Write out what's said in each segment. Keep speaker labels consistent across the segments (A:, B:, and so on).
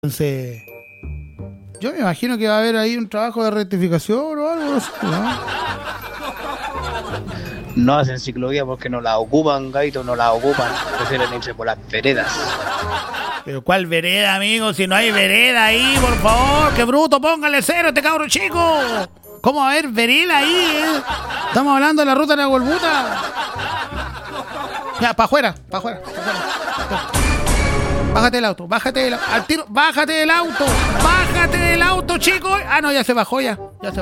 A: Entonces, yo me imagino que va a haber ahí un trabajo de rectificación o algo así, ¿no?
B: No hacen ciclovía porque no la ocupan, Gaito, no la ocupan. Prefieren irse por las veredas.
A: Pero ¿cuál vereda, amigo? Si no hay vereda ahí, por favor, qué bruto, póngale cero a este cabro chico. ¿Cómo va a haber vereda ahí, Estamos hablando de la ruta de la Golbuta. Ya, para afuera. Bájate del auto, al tiro, bájate del auto, chico. Ah, no, ya se bajó ya. Por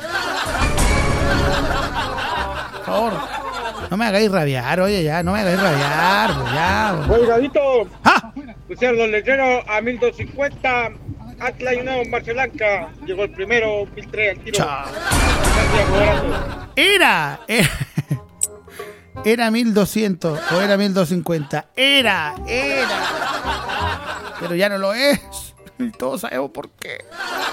A: favor, no me hagáis rabiar, oye, ya, no me hagáis rabiar, pues ya.
C: Oye, Gavito,
A: ¡Ah!
C: pusieron los letreros a 1250, Atlas y Nuevo en Barcelanca. Llegó el primero, 1003 al tiro.
A: Chao. Era 1200 o era 1250. Era. Pero ya no lo es. Y todos sabemos por qué.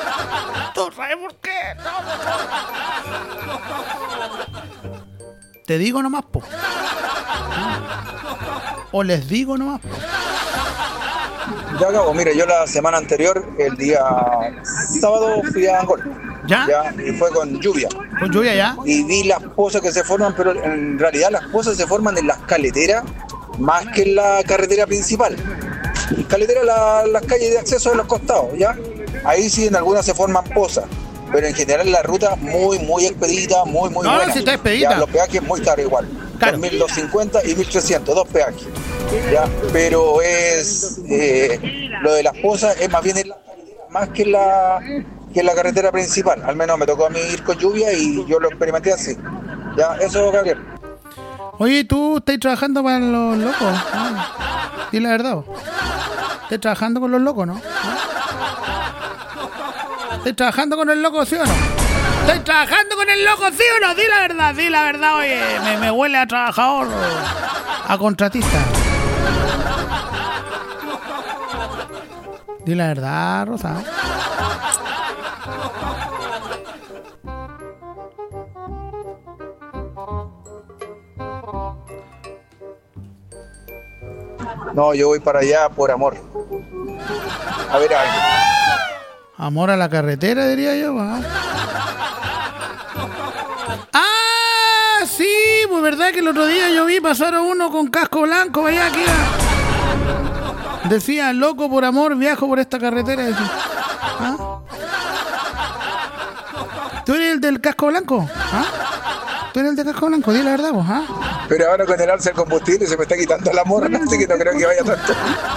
A: Te digo nomás, po. O les digo nomás, po.
D: Ya acabo, mira, yo la semana anterior, el día sábado, fui a Angol.
A: ¿Ya?
D: Y fue con lluvia.
A: ¿Con lluvia ya?
D: Y vi las pozas que se forman, pero en realidad las pozas se forman en las caleteras más que en la carretera principal. Caletera, las calles de acceso de los costados, ¿ya? Ahí sí en algunas se forman pozas, pero en general la ruta muy expedita, muy buena.
A: No, si está expedita.
D: Ya, los peajes muy caros igual.
A: Claro.
D: 1250 y 1300, dos peajes. ¿Ya? Pero es lo de las pozas es más bien en la carretera, más que en la carretera principal. Al menos me tocó a mí ir con lluvia y yo lo experimenté así. Ya, eso, Gabriel.
A: Oye, ¿tú estás trabajando para los locos? Di la verdad. ¿Estás trabajando con los locos, no? ¿Estás trabajando con el loco, sí o no? ¿Estás trabajando con el loco, sí o no? Di la verdad, oye. Me huele a trabajador, a contratista. Di la verdad, Rosa.
D: No, yo voy para allá por amor. A ver algo.
A: Amor a la carretera, diría yo. Ah, sí, pues verdad que el otro día yo vi pasar a uno con casco blanco allá aquí. Decía, loco por amor, viajo por esta carretera. ¿Ah? ¿Tú eres el del casco blanco? ¿Ah? ¿Tú eres el del casco blanco? Di la verdad, vos, ¿ah?
D: Pero ahora con el alza del combustible se me está quitando el amor, así que no creo que vaya tanto.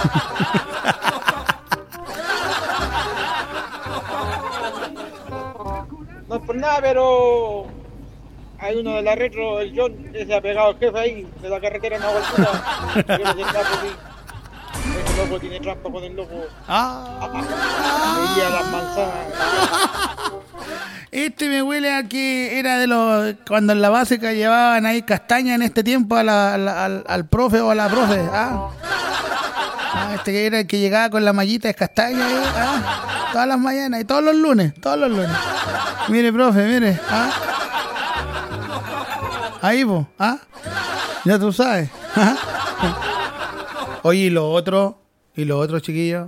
C: No es por nada, pero hay uno de la retro, el John, que se ha pegado al jefe ahí, de la carretera en Agua Altura. Yo no sé nada por mí. Ese loco tiene trampa con el loco. Veía las manzanas.
A: Este me huele a que era de los... Cuando en la básica llevaban ahí castaña en este tiempo al profe o a la profe. Este que era el que llegaba con la mallita de castaña ahí, todas las mañanas y todos los lunes. Mire, profe, mire. Ahí vos, ya tú sabes. Oye, y lo otro, chiquillos.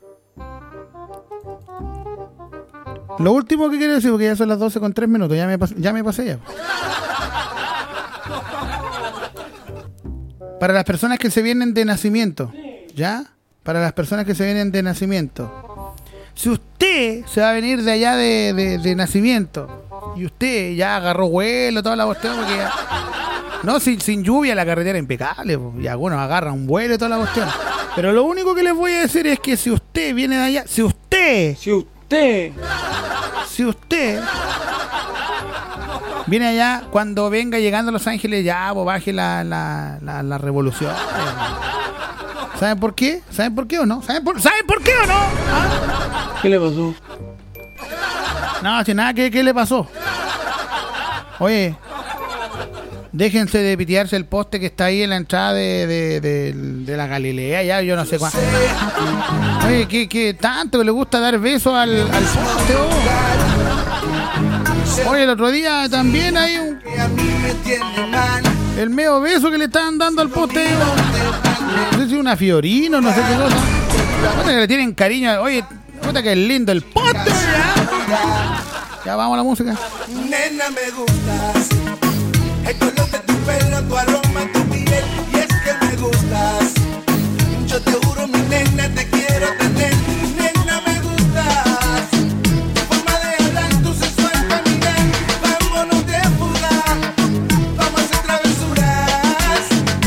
A: Lo último que quiero decir, porque ya son las 12:03, ya me pasé ya. Para las personas que se vienen de nacimiento, ¿ya? Para las personas que se vienen de nacimiento. Si usted se va a venir de allá de nacimiento y usted ya agarró vuelo, toda la cuestión, porque ya... No, sin lluvia la carretera impecable, y algunos agarran un vuelo y toda la cuestión. Pero lo único que les voy a decir es que si usted viene de allá, si usted viene allá, cuando venga llegando a Los Ángeles, ya baje la revolución. ¿Saben por qué? ¿Saben por qué o no? ¿Saben por qué o no?
E: ¿Qué le pasó?
A: No, sin nada, ¿qué le pasó? Oye, déjense de pitearse el poste que está ahí en la entrada de la Galilea, ya yo no sé cuánto. Oye, ¿qué tanto que le gusta dar besos al poste? Oye, el otro día también hay el medio beso que le estaban dando al poste. No sé si una Fiorino, no sé qué cosa. Puta que le tienen cariño. Oye, puta que es lindo el postre. Ya vamos a la música.
F: Nena, me gustas. El color de tu pelo, tu aroma, tu piel. Y es que me gustas. Yo te juro, mi nena, te quiero tener. Nena, me gustas. Tu forma de hablar, tu sensual caminar. Vámonos de fuga. Vamos a hacer travesuras.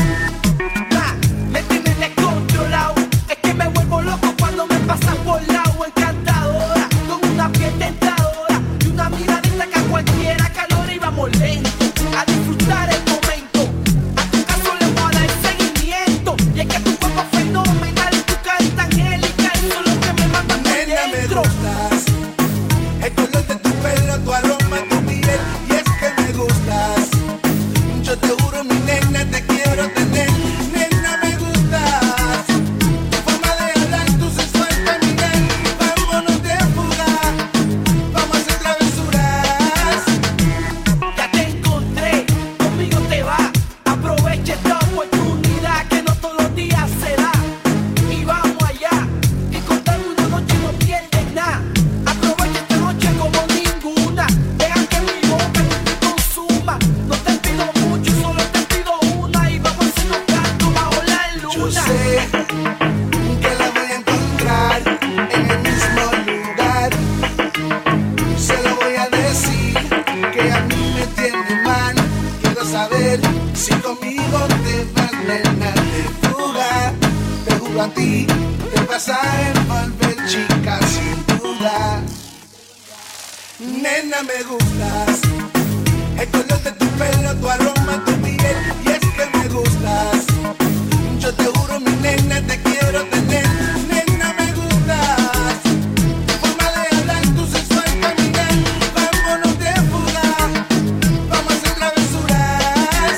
G: Me tienes descontrolado. Es que me vuelvo loco cuando me pasas por lado. Encantadora, con una piel tentadora y una miradita que a cualquiera calor y vamos lento a disfrutar el momento. A tu caso le voy a dar seguimiento. Y es que tu cuerpo es fenomenal y tu carita angélica. Eso es lo que me manda por
F: Nena, me
G: dentro.
F: gustas. El color de tu pelo, tu aroma, tu piel. Y es que me gustas. Yo te juro, mi nena, te quiero tener. Nena, me gustas. Tu forma de hablar, tu sensual caminar. Vámonos de fuga. Vamos a hacer travesuras.
G: Ya te encontré, conmigo te va. Aprovecha esta oportunidad que no todos los días se da. Y vamos allá, que contarme una noche no pierdes nada. Aprovecha esta noche como ninguna. Deja que mi boca te consuma. No te pido mucho, solo te pido una. Y vamos a hacer un canto bajo la
F: Yo
G: luna.
F: sé que la voy a encontrar en el mismo lugar. Se lo voy a decir que a mí me tiene mal. Quiero saber si conmigo te vas, nena, de fuga. Te juro a ti, te vas a envolver, chica, sin duda. Nena, me gustas. El color de tu pelo, tu aroma, tu piel. Y es que me gustas. Yo te juro, mi nena, te quiero tener. Nena, me gustas. Tu forma de hablar, tu sensual caminar. Vámonos de fuga. Vamos a hacer travesuras.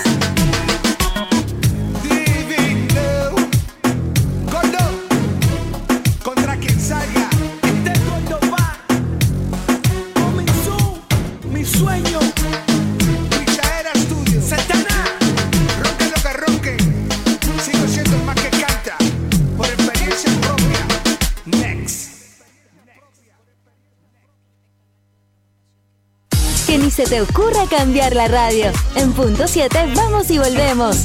F: Divino. Gordo. Contra quien salga.
G: Este gordo va. Comenzó mi sueño.
F: Michaela Studio.
G: Santana.
F: Ronque lo que ronque. Sigo siendo el más que canta. Por experiencia propia. Next.
H: Que ni se te ocurra cambiar la radio. En punto 7 vamos y volvemos.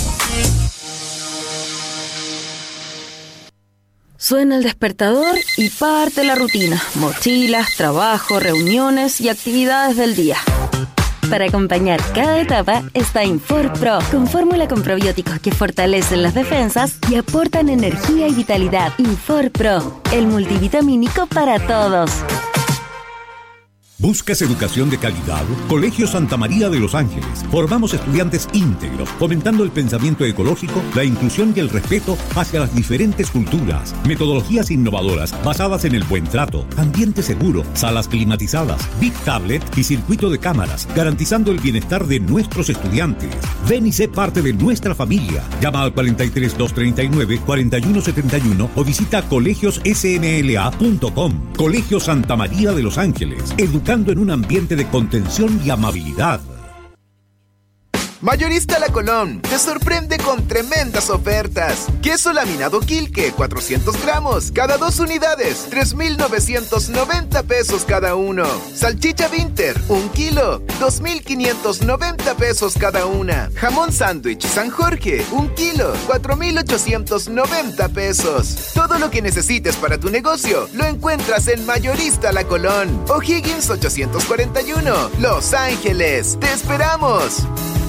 H: Suena el despertador y parte la rutina. Mochilas, trabajo, reuniones y actividades del día. Para acompañar cada etapa está Infor Pro, con fórmula con probióticos que fortalecen las defensas y aportan energía y vitalidad. Infor Pro, el multivitamínico para todos.
I: ¿Buscas educación de calidad? Colegio Santa María de los Ángeles. Formamos estudiantes íntegros, fomentando el pensamiento ecológico, la inclusión y el respeto hacia las diferentes culturas. Metodologías innovadoras basadas en el buen trato, ambiente seguro, salas climatizadas, Big Tablet y circuito de cámaras, garantizando el bienestar de nuestros estudiantes. Ven y sé parte de nuestra familia. Llama al 43 239 4171 o visita colegiosSMLA.com. Colegio Santa María de los Ángeles. Educando en un ambiente de contención y amabilidad.
J: Mayorista La Colón te sorprende con tremendas ofertas. Queso laminado Quilque, 400 gramos, cada 2 unidades, 3,990 pesos cada uno. Salchicha Winter, 1 kilo, 2,590 pesos cada una. Jamón sándwich San Jorge, 1 kilo, 4,890 pesos. Todo lo que necesites para tu negocio lo encuentras en Mayorista La Colón. O'Higgins 841, Los Ángeles. ¡Te esperamos!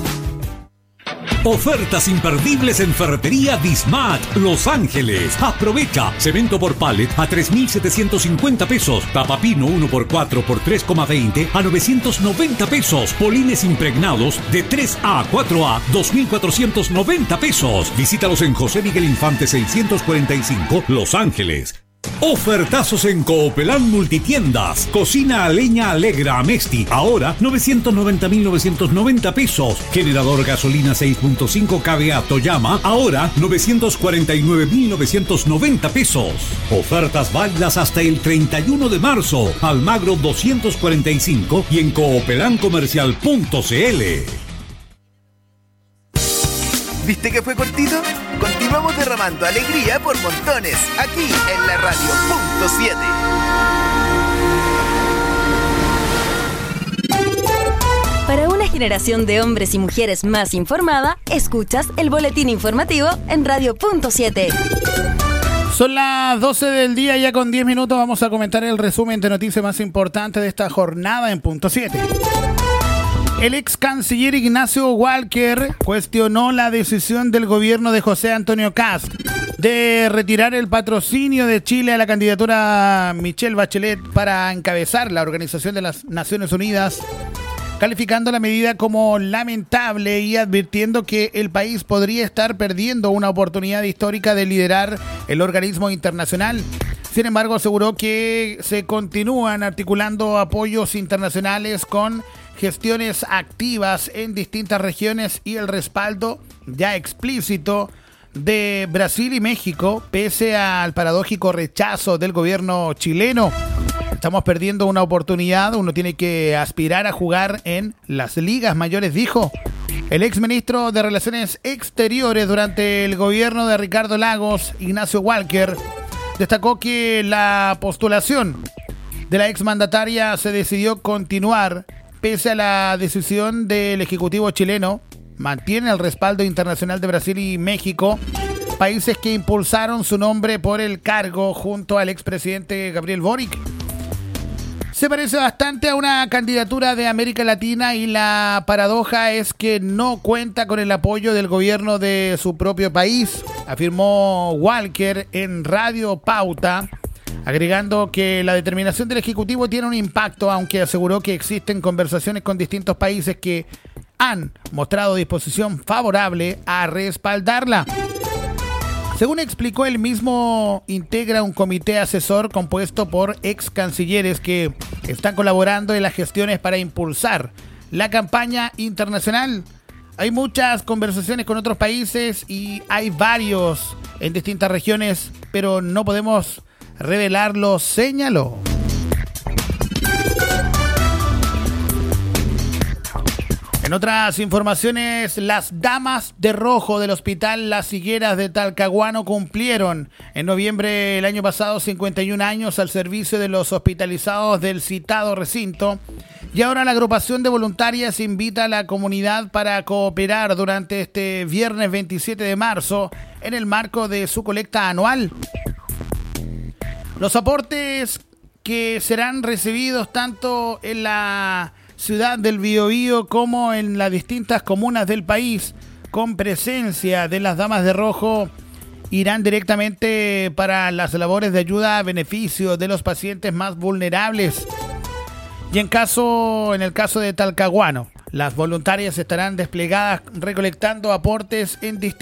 I: Ofertas imperdibles en Ferretería Dismat, Los Ángeles. Aprovecha. Cemento por pallet a 3,750 pesos. Tapapino 1x4 por 3,20 a 990 pesos. Polines impregnados de 3A a 4A, 2,490 pesos. Visítalos en José Miguel Infante 645, Los Ángeles. Ofertazos en Coopelán Multitiendas. Cocina a leña Alegra Amesti. Ahora 990,990 pesos. Generador gasolina 6.5 kVA Toyama. Ahora 949,990 pesos. Ofertas válidas hasta el 31 de marzo. Almagro 245 y en coopeláncomercial.cl.
J: ¿Viste que fue cortito? Continúa vamos derramando alegría por montones, aquí en la radio Punto 7.
H: Para una generación de hombres y mujeres más informada, escuchas el boletín informativo en Radio Punto 7.
A: Son las 12 del día, ya con 10 minutos vamos a comentar el resumen de noticias más importantes de esta jornada en Punto 7. El ex canciller Ignacio Walker cuestionó la decisión del gobierno de José Antonio Kast de retirar el patrocinio de Chile a la candidatura Michelle Bachelet para encabezar la Organización de las Naciones Unidas, calificando la medida como lamentable y advirtiendo que el país podría estar perdiendo una oportunidad histórica de liderar el organismo internacional. Sin embargo, aseguró que se continúan articulando apoyos internacionales con gestiones activas en distintas regiones y el respaldo ya explícito de Brasil y México, pese al paradójico rechazo del gobierno chileno. Estamos perdiendo una oportunidad, uno tiene que aspirar a jugar en las ligas mayores, dijo. El exministro de Relaciones Exteriores durante el gobierno de Ricardo Lagos, Ignacio Walker, destacó que la postulación de la exmandataria se decidió continuar pese a la decisión del Ejecutivo chileno. Mantiene el respaldo internacional de Brasil y México, países que impulsaron su nombre por el cargo junto al expresidente Gabriel Boric. Se parece bastante a una candidatura de América Latina y la paradoja es que no cuenta con el apoyo del gobierno de su propio país, afirmó Walker en Radio Pauta, agregando que la determinación del Ejecutivo tiene un impacto, aunque aseguró que existen conversaciones con distintos países que han mostrado disposición favorable a respaldarla. Según explicó él mismo, integra un comité asesor compuesto por ex cancilleres que están colaborando en las gestiones para impulsar la campaña internacional. Hay muchas conversaciones con otros países y hay varios en distintas regiones, pero no podemos revelarlo, señaló. En otras informaciones, las damas de rojo del Hospital Las Higueras de Talcahuano cumplieron en noviembre del año pasado 51 años al servicio de los hospitalizados del citado recinto y ahora la agrupación de voluntarias invita a la comunidad para cooperar durante este viernes 27 de marzo en el marco de su colecta anual. Los aportes que serán recibidos tanto en la ciudad del Biobío como en las distintas comunas del país con presencia de las damas de rojo irán directamente para las labores de ayuda a beneficio de los pacientes más vulnerables. Y en el caso de Talcahuano, las voluntarias estarán desplegadas recolectando aportes en distintos